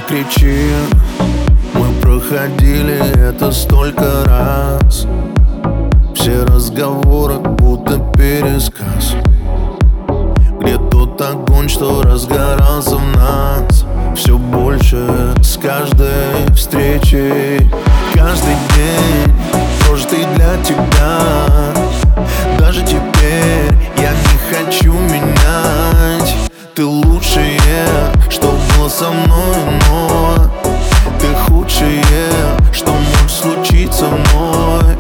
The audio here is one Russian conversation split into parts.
кричи, мы проходили это столько раз. Все разговоры будто пересказ. Где тот огонь, что разгорался в нас? Все больше с каждой встречей. Каждый день прожитый для тебя. Даже теперь я не хочу менять. Ты лучшее, что было со мной, но ты худшее, что может случиться вновь.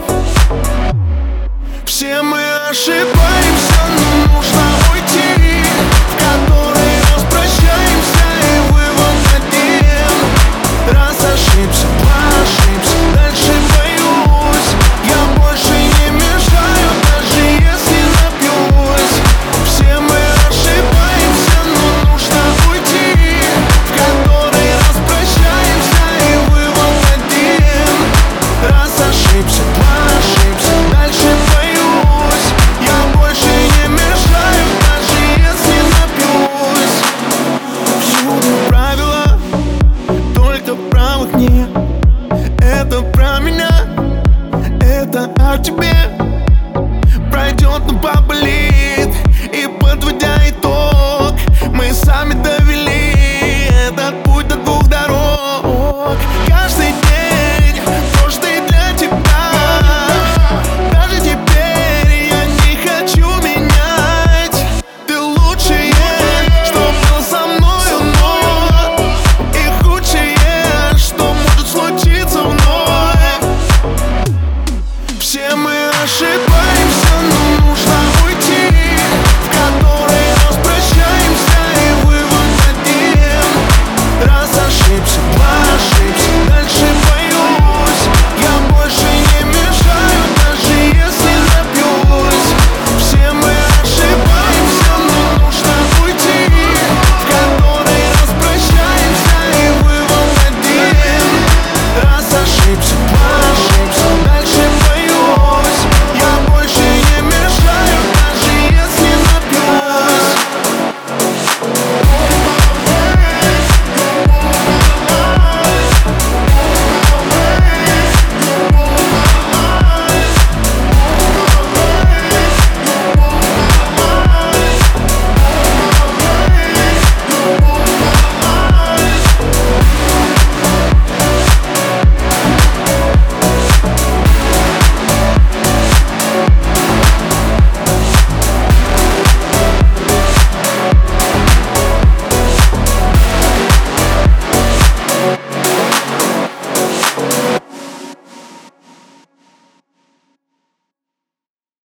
Все мы ошибаемся, но нужно уйти, в который раз прощаемся, и вывод один. Раз ошибся, два ошибся, дальше боюсь. Я больше не мешаю, даже если напьюсь. Все мы ошибаемся, но нужно уйти, в который раз прощаемся, и вывод один. Раз ошибся, два ошибся, дальше боюсь. Я больше не мешаю, даже если напьюсь. Всюду правила, только правых нет. Это про меня, это о тебе. Пройдет, но поболит. И подводя итог, мы сами довели этот путь до двух дорог.